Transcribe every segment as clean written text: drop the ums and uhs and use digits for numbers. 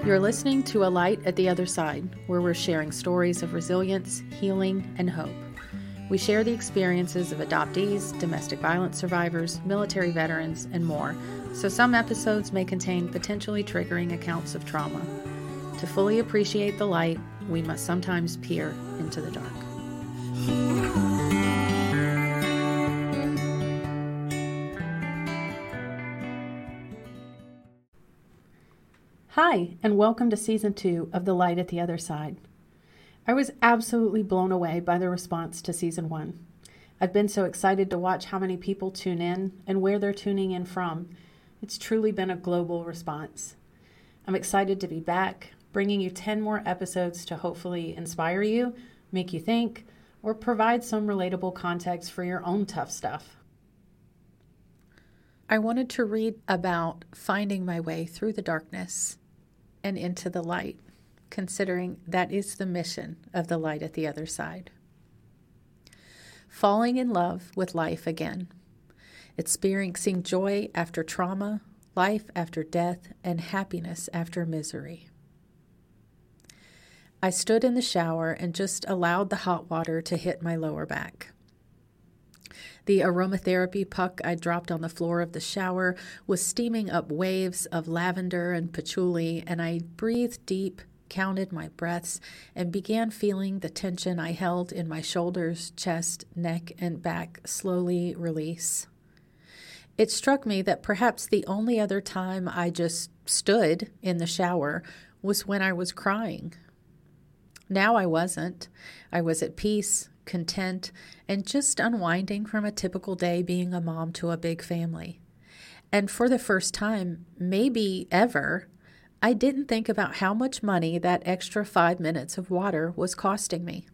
You're listening to A Light at the Other Side, where we're sharing stories of resilience, healing, and hope. We share the experiences of adoptees, domestic violence survivors, military veterans, and more, so some episodes may contain potentially triggering accounts of trauma. To fully appreciate the light, we must sometimes peer into the dark. Hi, and welcome to Season 2 of The Light at the Other Side. I was absolutely blown away by the response to Season 1. I've been so excited to watch how many people tune in and where they're tuning in from. It's truly been a global response. I'm excited to be back, bringing you 10 more episodes to hopefully inspire you, make you think, or provide some relatable context for your own tough stuff. I wanted to read about finding my way through the darkness and into the light, considering that is the mission of The Light at the Other Side. Falling in love with life again, experiencing joy after trauma, life after death, and happiness after misery. I stood in the shower and just allowed the hot water to hit my lower back. The aromatherapy puck I dropped on the floor of the shower was steaming up waves of lavender and patchouli, and I breathed deep, counted my breaths, and began feeling the tension I held in my shoulders, chest, neck, and back slowly release. It struck me that perhaps the only other time I just stood in the shower was when I was crying. Now I wasn't. I was at peace, content, and just unwinding from a typical day being a mom to a big family. And for the first time, maybe ever, I didn't think about how much money that extra 5 minutes of water was costing me.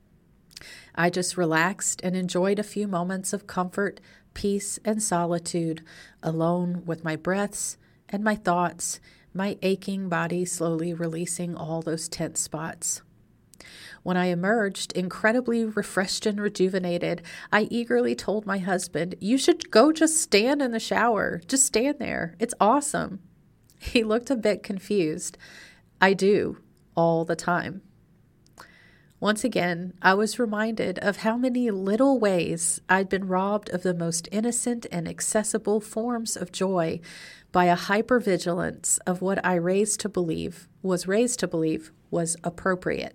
I just relaxed and enjoyed a few moments of comfort, peace, and solitude, alone with my breaths and my thoughts, my aching body slowly releasing all those tense spots. When I emerged, incredibly refreshed and rejuvenated, I eagerly told my husband, "You should go just stand in the shower. Just stand there. It's awesome." He looked a bit confused. I do, all the time. Once again, I was reminded of how many little ways I'd been robbed of the most innocent and accessible forms of joy by a hypervigilance of what I was raised to believe was appropriate.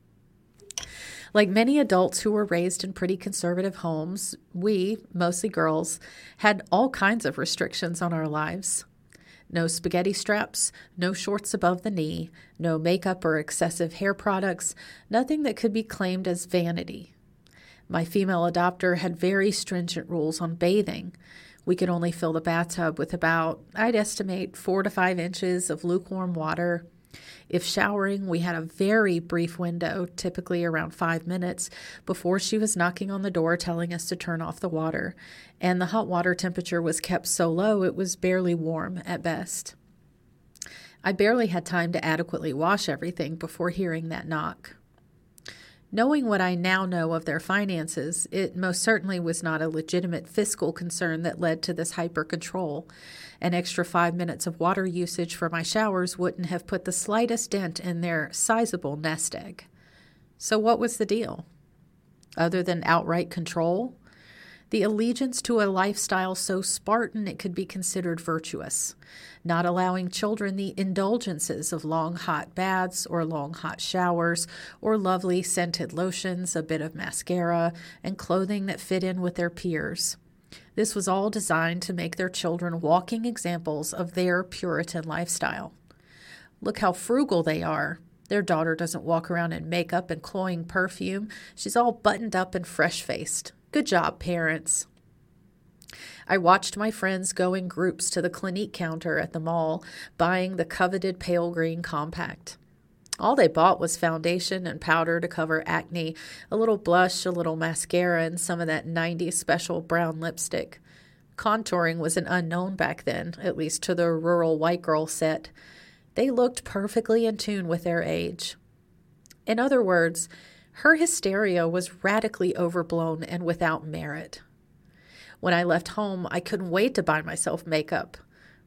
Like many adults who were raised in pretty conservative homes, we, mostly girls, had all kinds of restrictions on our lives. No spaghetti straps, no shorts above the knee, no makeup or excessive hair products, nothing that could be claimed as vanity. My female adopter had very stringent rules on bathing. We could only fill the bathtub with about, I'd estimate, 4 to 5 inches of lukewarm water. If showering, we had a very brief window, typically around 5 minutes, before she was knocking on the door telling us to turn off the water, and the hot water temperature was kept so low it was barely warm at best. I barely had time to adequately wash everything before hearing that knock. Knowing what I now know of their finances, it most certainly was not a legitimate fiscal concern that led to this hyper-control. An extra 5 minutes of water usage for my showers wouldn't have put the slightest dent in their sizable nest egg. So what was the deal? Other than outright control? The allegiance to a lifestyle so Spartan it could be considered virtuous, not allowing children the indulgences of long hot baths or long hot showers or lovely scented lotions, a bit of mascara, and clothing that fit in with their peers. This was all designed to make their children walking examples of their Puritan lifestyle. Look how frugal they are. Their daughter doesn't walk around in makeup and cloying perfume. She's all buttoned up and fresh-faced. Good job, parents. I watched my friends go in groups to the Clinique counter at the mall, buying the coveted pale green compact. All they bought was foundation and powder to cover acne, a little blush, a little mascara, and some of that 90s special brown lipstick. Contouring was an unknown back then, at least to the rural white girl set. They looked perfectly in tune with their age. In other words, her hysteria was radically overblown and without merit. When I left home, I couldn't wait to buy myself makeup.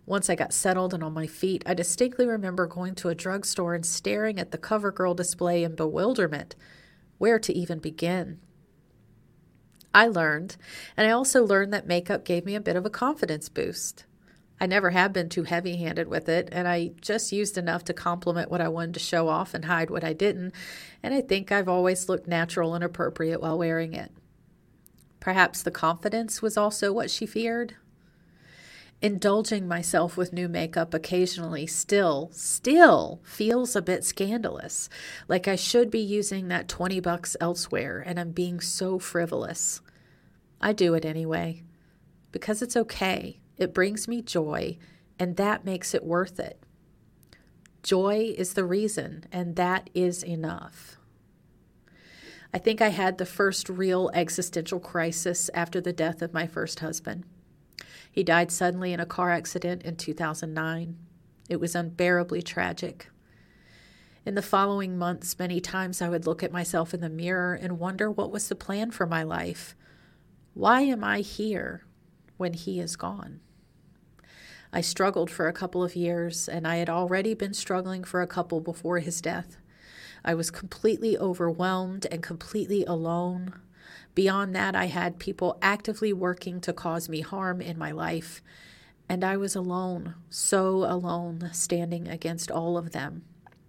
Once I got settled and on my feet, I distinctly remember going to a drugstore and staring at the CoverGirl display in bewilderment. Where to even begin? I learned, and I also learned that makeup gave me a bit of a confidence boost. I never have been too heavy-handed with it, and I just used enough to complement what I wanted to show off and hide what I didn't, and I think I've always looked natural and appropriate while wearing it. Perhaps the confidence was also what she feared. Indulging myself with new makeup occasionally still feels a bit scandalous, like I should be using that $20 elsewhere and I'm being so frivolous. I do it anyway, because it's okay. It brings me joy, and that makes it worth it. Joy is the reason, and that is enough. I think I had the first real existential crisis after the death of my first husband. He died suddenly in a car accident in 2009. It was unbearably tragic. In the following months, many times I would look at myself in the mirror and wonder what was the plan for my life. Why am I here when he is gone? I struggled for a couple of years, and I had already been struggling for a couple before his death. I was completely overwhelmed and completely alone. Beyond that, I had people actively working to cause me harm in my life, and I was alone, so alone, standing against all of them.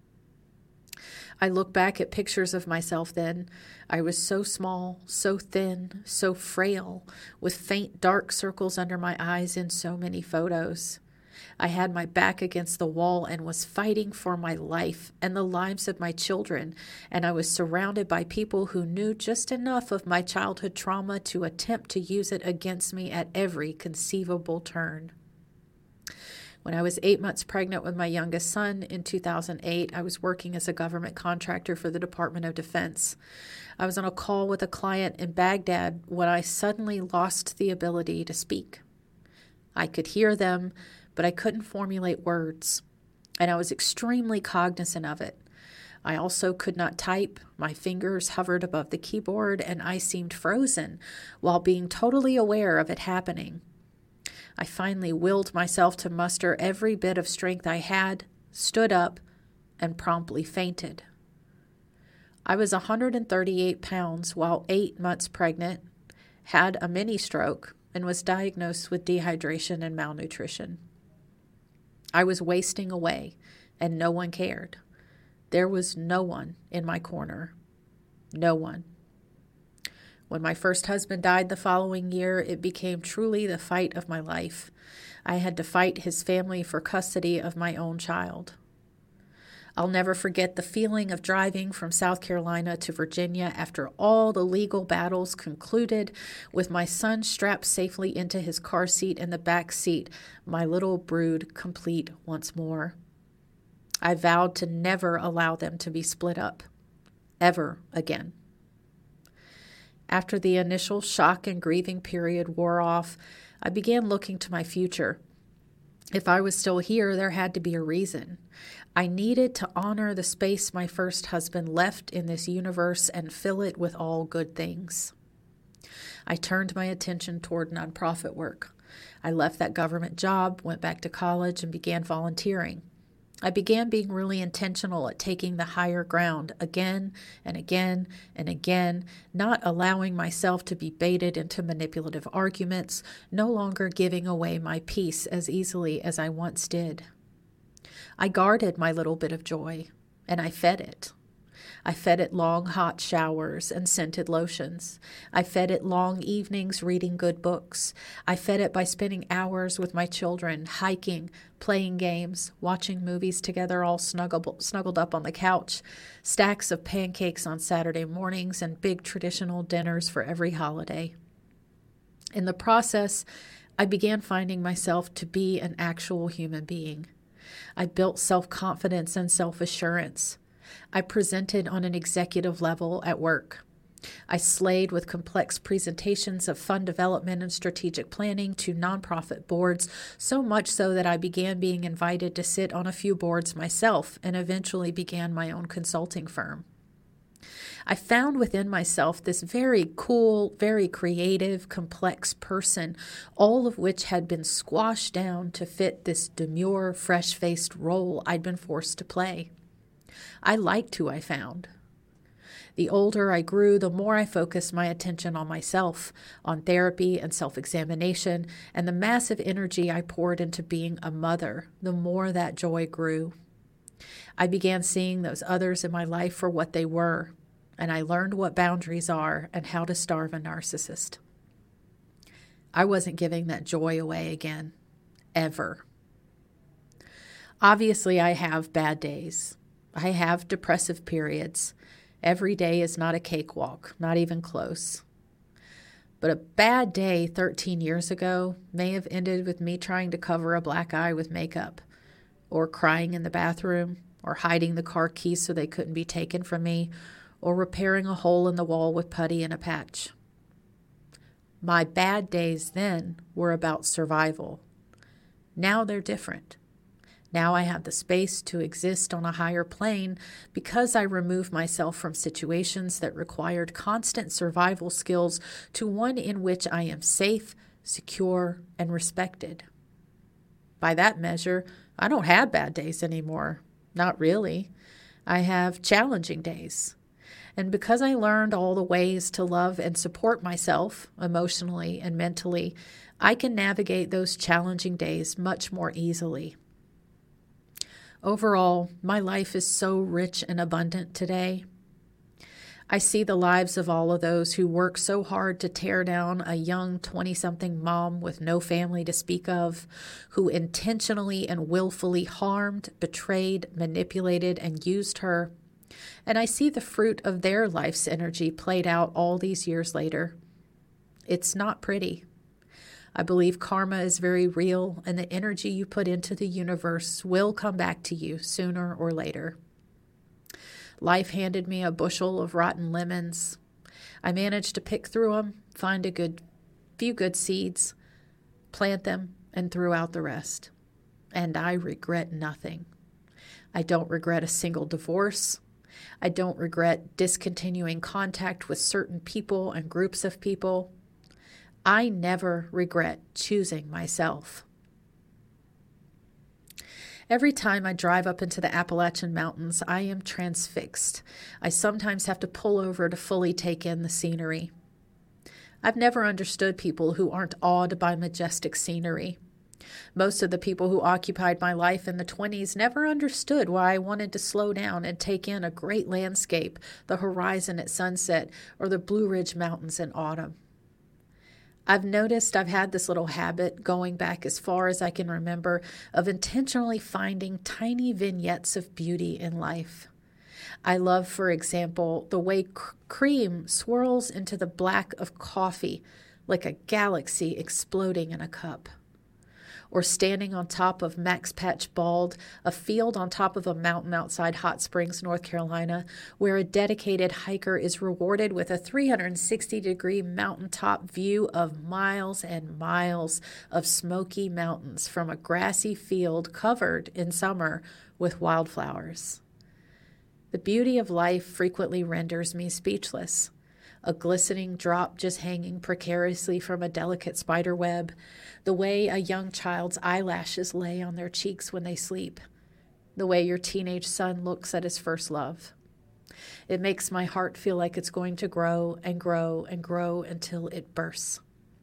I look back at pictures of myself then. I was so small, so thin, so frail, with faint dark circles under my eyes in so many photos. I had my back against the wall and was fighting for my life and the lives of my children, and I was surrounded by people who knew just enough of my childhood trauma to attempt to use it against me at every conceivable turn. When I was 8 months pregnant with my youngest son in 2008, I was working as a government contractor for the Department of Defense. I was on a call with a client in Baghdad when I suddenly lost the ability to speak. I could hear them, but I couldn't formulate words, and I was extremely cognizant of it. I also could not type. My fingers hovered above the keyboard, and I seemed frozen while being totally aware of it happening. I finally willed myself to muster every bit of strength I had, stood up, and promptly fainted. I was 138 pounds while 8 months pregnant, had a mini stroke, and was diagnosed with dehydration and malnutrition. I was wasting away, and no one cared. There was no one in my corner. No one. When my first husband died the following year, it became truly the fight of my life. I had to fight his family for custody of my own child. I'll never forget the feeling of driving from South Carolina to Virginia after all the legal battles concluded, with my son strapped safely into his car seat in the back seat, my little brood complete once more. I vowed to never allow them to be split up, ever again. After the initial shock and grieving period wore off, I began looking to my future. If I was still here, there had to be a reason. I needed to honor the space my first husband left in this universe and fill it with all good things. I turned my attention toward nonprofit work. I left that government job, went back to college, and began volunteering. I began being really intentional at taking the higher ground again and again and again, not allowing myself to be baited into manipulative arguments, no longer giving away my peace as easily as I once did. I guarded my little bit of joy, and I fed it. I fed it long hot showers and scented lotions. I fed it long evenings reading good books. I fed it by spending hours with my children, hiking, playing games, watching movies together all snuggled up on the couch, stacks of pancakes on Saturday mornings, and big traditional dinners for every holiday. In the process, I began finding myself to be an actual human being. I built self-confidence and self-assurance. I presented on an executive level at work. I slayed with complex presentations of fund development and strategic planning to nonprofit boards, so much so that I began being invited to sit on a few boards myself and eventually began my own consulting firm. I found within myself this very cool, very creative, complex person, all of which had been squashed down to fit this demure, fresh-faced role I'd been forced to play. I liked who I found. The older I grew, the more I focused my attention on myself, on therapy and self-examination, and the massive energy I poured into being a mother, the more that joy grew. I began seeing those others in my life for what they were, and I learned what boundaries are and how to starve a narcissist. I wasn't giving that joy away again, ever. Obviously, I have bad days. I have depressive periods. Every day is not a cakewalk, not even close. But a bad day 13 years ago may have ended with me trying to cover a black eye with makeup, or crying in the bathroom, or hiding the car keys so they couldn't be taken from me, or repairing a hole in the wall with putty and a patch. My bad days then were about survival. Now they're different. Now I have the space to exist on a higher plane because I remove myself from situations that required constant survival skills to one in which I am safe, secure, and respected. By that measure, I don't have bad days anymore. Not really. I have challenging days. And because I learned all the ways to love and support myself emotionally and mentally, I can navigate those challenging days much more easily. Overall, my life is so rich and abundant today. I see the lives of all of those who work so hard to tear down a young 20-something mom with no family to speak of, who intentionally and willfully harmed, betrayed, manipulated, and used her. And I see the fruit of their life's energy played out all these years later. It's not pretty. I believe karma is very real, and the energy you put into the universe will come back to you sooner or later. Life handed me a bushel of rotten lemons. I managed to pick through them, find a few good seeds, plant them, and threw out the rest. And I regret nothing. I don't regret a single divorce. I don't regret discontinuing contact with certain people and groups of people. I never regret choosing myself. Every time I drive up into the Appalachian Mountains, I am transfixed. I sometimes have to pull over to fully take in the scenery. I've never understood people who aren't awed by majestic scenery. Most of the people who occupied my life in the 20s never understood why I wanted to slow down and take in a great landscape, the horizon at sunset, or the Blue Ridge Mountains in autumn. I've noticed I've had this little habit going back as far as I can remember of intentionally finding tiny vignettes of beauty in life. I love, for example, the way cream swirls into the black of coffee like a galaxy exploding in a cup. Or standing on top of Max Patch Bald, a field on top of a mountain outside Hot Springs, North Carolina, where a dedicated hiker is rewarded with a 360-degree mountaintop view of miles and miles of smoky mountains from a grassy field covered in summer with wildflowers. The beauty of life frequently renders me speechless. A glistening drop just hanging precariously from a delicate spider web, the way a young child's eyelashes lay on their cheeks when they sleep, the way your teenage son looks at his first love. It makes my heart feel like it's going to grow and grow and grow until it bursts.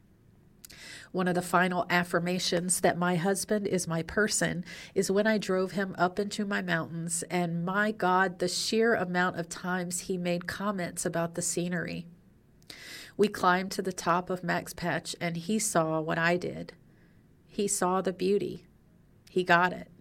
One of the final affirmations that my husband is my person is when I drove him up into my mountains, and my God, the sheer amount of times he made comments about the scenery. We climbed to the top of Max Patch, and he saw what I did. He saw the beauty. He got it.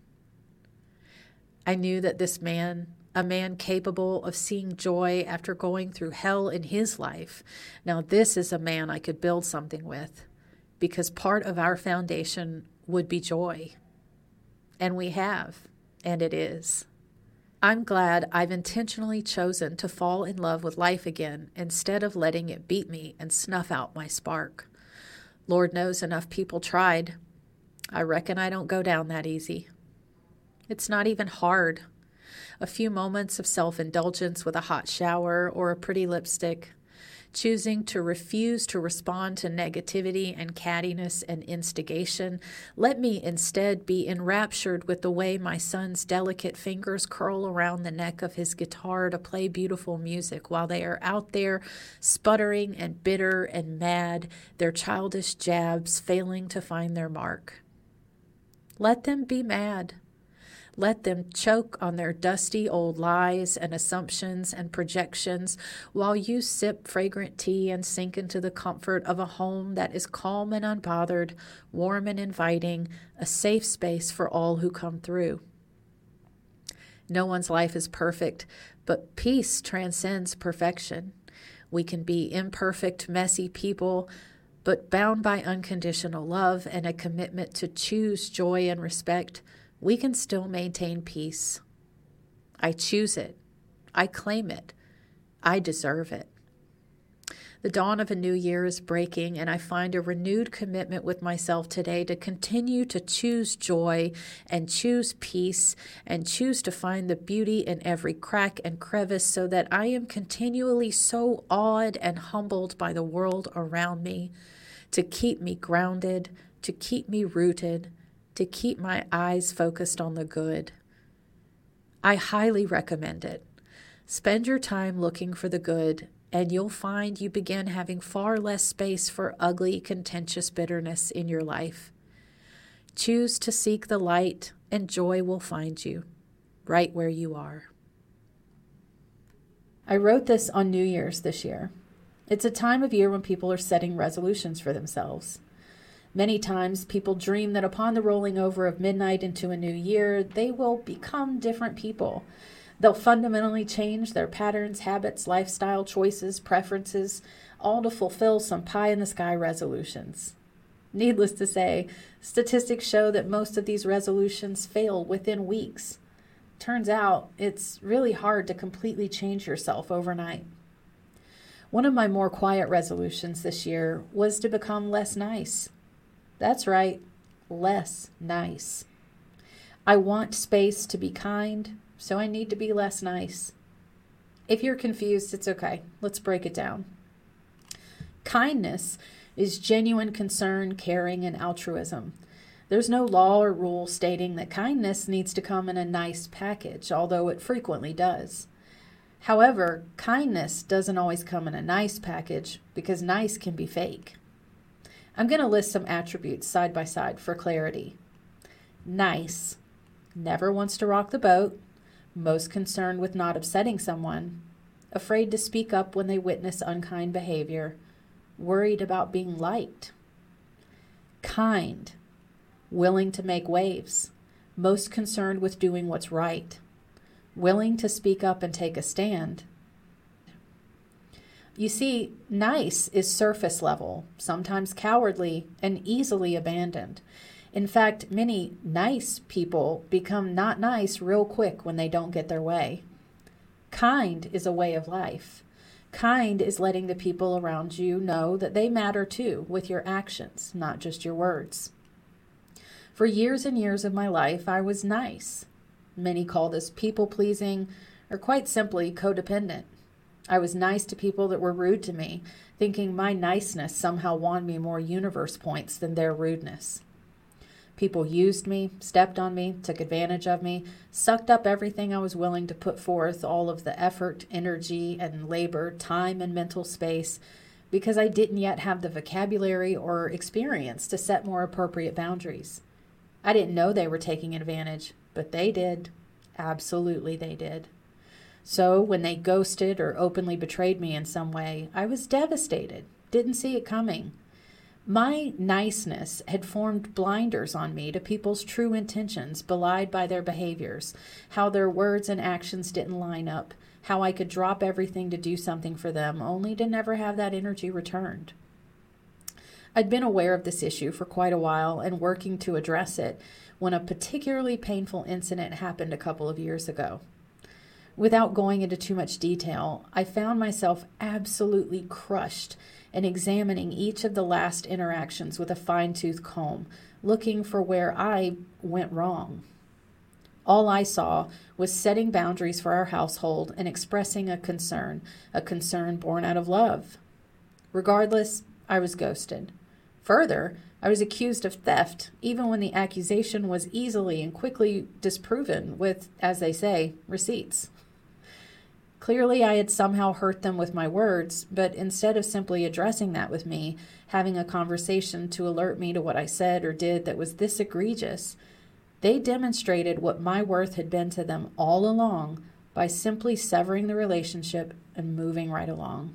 I knew that this man, a man capable of seeing joy after going through hell in his life, now this is a man I could build something with, because part of our foundation would be joy. And we have, and it is. I'm glad I've intentionally chosen to fall in love with life again instead of letting it beat me and snuff out my spark. Lord knows enough people tried. I reckon I don't go down that easy. It's not even hard. A few moments of self-indulgence with a hot shower or a pretty lipstick. Choosing to refuse to respond to negativity and cattiness and instigation. Let me instead be enraptured with the way my son's delicate fingers curl around the neck of his guitar to play beautiful music while they are out there sputtering and bitter and mad, their childish jabs failing to find their mark. Let them be mad. Let them choke on their dusty old lies and assumptions and projections while you sip fragrant tea and sink into the comfort of a home that is calm and unbothered, warm and inviting, a safe space for all who come through. No one's life is perfect, but peace transcends perfection. We can be imperfect, messy people, but bound by unconditional love and a commitment to choose joy and respect, we can still maintain peace. I choose it. I claim it. I deserve it. The dawn of a new year is breaking, and I find a renewed commitment with myself today to continue to choose joy and choose peace and choose to find the beauty in every crack and crevice so that I am continually so awed and humbled by the world around me, to keep me grounded, to keep me rooted, to keep my eyes focused on the good. I highly recommend it. Spend your time looking for the good, and you'll find you begin having far less space for ugly, contentious bitterness in your life. Choose to seek the light, and joy will find you, right where you are. I wrote this on New Year's this year. It's a time of year when people are setting resolutions for themselves. Many times people dream that upon the rolling over of midnight into a new year, they will become different people. They'll fundamentally change their patterns, habits, lifestyle choices, preferences, all to fulfill some pie-in-the-sky resolutions. Needless to say, statistics show that most of these resolutions fail within weeks. Turns out, it's really hard to completely change yourself overnight. One of my more quiet resolutions this year was to become less nice. That's right, less nice. I want space to be kind, so I need to be less nice. If you're confused, it's okay. Let's break it down. Kindness is genuine concern, caring, and altruism. There's no law or rule stating that kindness needs to come in a nice package, although it frequently does. However, kindness doesn't always come in a nice package because nice can be fake. I'm going to list some attributes side by side for clarity. Nice, never wants to rock the boat, most concerned with not upsetting someone, afraid to speak up when they witness unkind behavior, worried about being liked. Kind, willing to make waves, most concerned with doing what's right, willing to speak up and take a stand. You see, nice is surface level, sometimes cowardly, and easily abandoned. In fact, many nice people become not nice real quick when they don't get their way. Kind is a way of life. Kind is letting the people around you know that they matter too with your actions, not just your words. For years and years of my life, I was nice. Many call this people-pleasing, or quite simply codependent. I was nice to people that were rude to me, thinking my niceness somehow won me more universe points than their rudeness. People used me, stepped on me, took advantage of me, sucked up everything I was willing to put forth, all of the effort, energy, and labor, time, and mental space, because I didn't yet have the vocabulary or experience to set more appropriate boundaries. I didn't know they were taking advantage, but they did. Absolutely they did. So when they ghosted or openly betrayed me in some way, I was devastated, didn't see it coming. My niceness had formed blinders on me to people's true intentions, belied by their behaviors, how their words and actions didn't line up, how I could drop everything to do something for them, only to never have that energy returned. I'd been aware of this issue for quite a while and working to address it when a particularly painful incident happened a couple of years ago. Without going into too much detail, I found myself absolutely crushed and examining each of the last interactions with a fine-tooth comb, looking for where I went wrong. All I saw was setting boundaries for our household and expressing a concern born out of love. Regardless, I was ghosted. Further, I was accused of theft, even when the accusation was easily and quickly disproven with, as they say, receipts. Clearly, I had somehow hurt them with my words, but instead of simply addressing that with me, having a conversation to alert me to what I said or did that was this egregious, they demonstrated what my worth had been to them all along by simply severing the relationship and moving right along.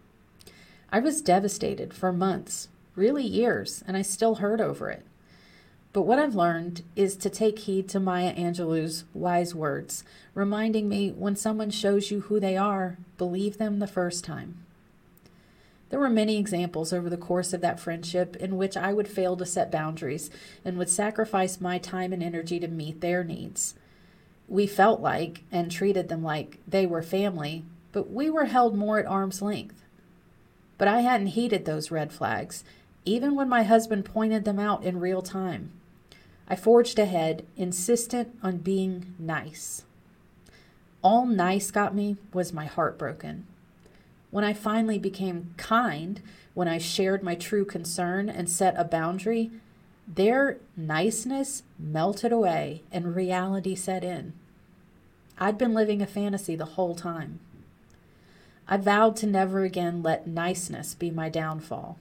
I was devastated for months, really years, and I still hurt over it. But what I've learned is to take heed to Maya Angelou's wise words, reminding me when someone shows you who they are, believe them the first time. There were many examples over the course of that friendship in which I would fail to set boundaries and would sacrifice my time and energy to meet their needs. We felt like, and treated them like, they were family, but we were held more at arm's length. But I hadn't heeded those red flags, even when my husband pointed them out in real time. I forged ahead, insistent on being nice. All nice got me was my heart broken. When I finally became kind, when I shared my true concern and set a boundary, their niceness melted away and reality set in. I'd been living a fantasy the whole time. I vowed to never again let niceness be my downfall.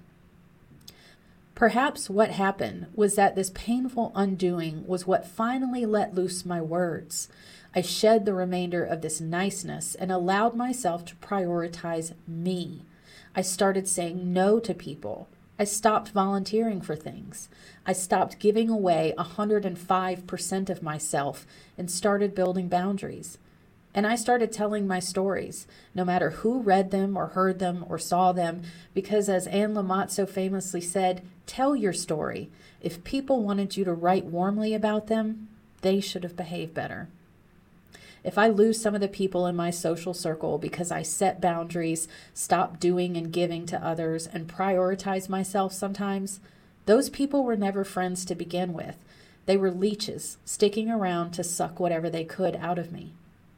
Perhaps what happened was that this painful undoing was what finally let loose my words. I shed the remainder of this niceness and allowed myself to prioritize me. I started saying no to people. I stopped volunteering for things. I stopped giving away 105% of myself and started building boundaries. And I started telling my stories, no matter who read them or heard them or saw them, because as Anne Lamott so famously said, tell your story. If people wanted you to write warmly about them, they should have behaved better. If I lose some of the people in my social circle because I set boundaries, stop doing and giving to others, and prioritize myself sometimes, those people were never friends to begin with. They were leeches, sticking around to suck whatever they could out of me.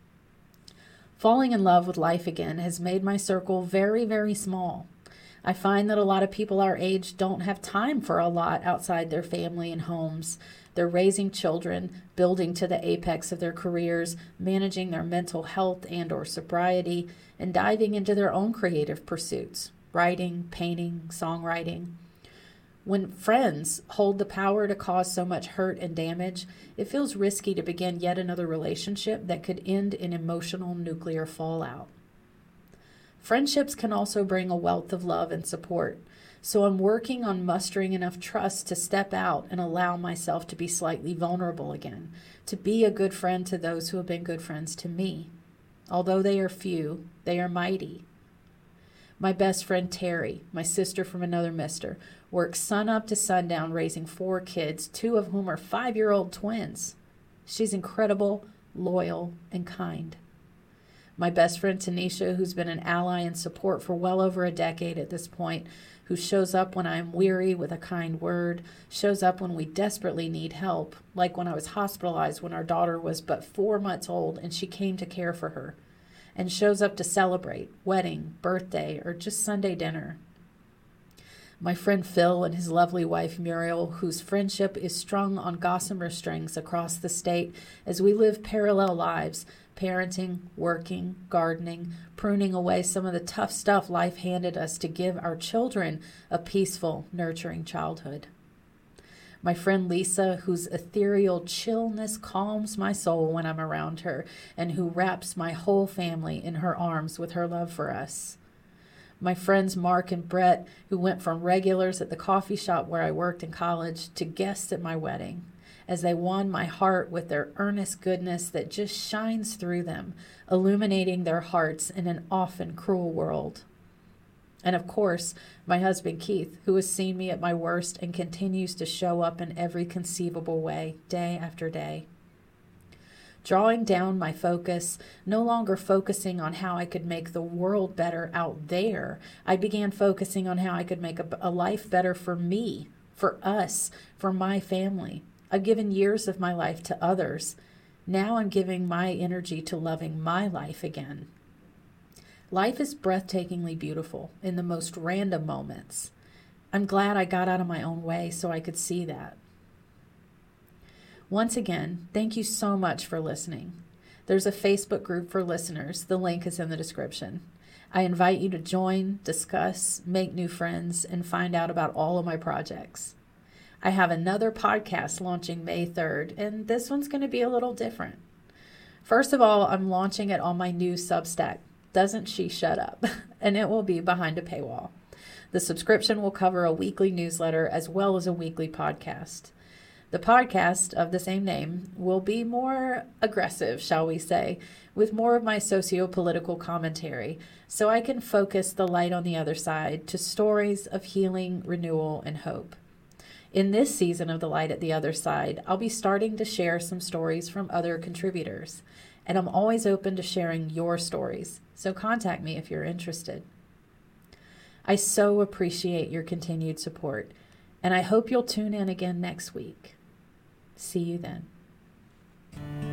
Falling in love with life again has made my circle very, very small. I find that a lot of people our age don't have time for a lot outside their family and homes. They're raising children, building to the apex of their careers, managing their mental health and or sobriety, and diving into their own creative pursuits, writing, painting, songwriting. When friends hold the power to cause so much hurt and damage, it feels risky to begin yet another relationship that could end in emotional nuclear fallout. Friendships can also bring a wealth of love and support, so I'm working on mustering enough trust to step out and allow myself to be slightly vulnerable again, to be a good friend to those who have been good friends to me. Although they are few, they are mighty. My best friend Terry, my sister from another mister, works sun up to sundown raising 4 kids, 2 of whom are 5-year-old twins. She's incredible, loyal, and kind. My best friend Tanisha, who's been an ally and support for well over a decade at this point, who shows up when I'm weary with a kind word, shows up when we desperately need help, like when I was hospitalized when our daughter was but 4 months old and she came to care for her, and shows up to celebrate, wedding, birthday, or just Sunday dinner. My friend Phil and his lovely wife Muriel, whose friendship is strung on gossamer strings across the state as we live parallel lives, parenting, working, gardening, pruning away some of the tough stuff life handed us to give our children a peaceful, nurturing childhood. My friend Lisa, whose ethereal chillness calms my soul when I'm around her, and who wraps my whole family in her arms with her love for us. My friends Mark and Brett, who went from regulars at the coffee shop where I worked in college to guests at my wedding, as they won my heart with their earnest goodness that just shines through them, illuminating their hearts in an often cruel world. And of course, my husband Keith, who has seen me at my worst and continues to show up in every conceivable way, day after day. Drawing down my focus, no longer focusing on how I could make the world better out there, I began focusing on how I could make a life better for me, for us, for my family. I've given years of my life to others, Now I'm giving my energy to loving my life again. Life is breathtakingly beautiful in the most random moments. I'm glad I got out of my own way so I could see that. Once again, thank you so much for listening. There's a Facebook group for listeners. The link is in the description. I invite you to join, discuss, make new friends, and find out about all of my projects. I have another podcast launching May 3rd, and this one's going to be a little different. First of all, I'm launching it on my new Substack, Doesn't She Shut Up, and it will be behind a paywall. The subscription will cover a weekly newsletter as well as a weekly podcast. The podcast of the same name will be more aggressive, shall we say, with more of my socio-political commentary, so I can focus the light on the other side to stories of healing, renewal, and hope. In this season of The Light at the Other Side, I'll be starting to share some stories from other contributors, and I'm always open to sharing your stories, so contact me if you're interested. I so appreciate your continued support, and I hope you'll tune in again next week. See you then.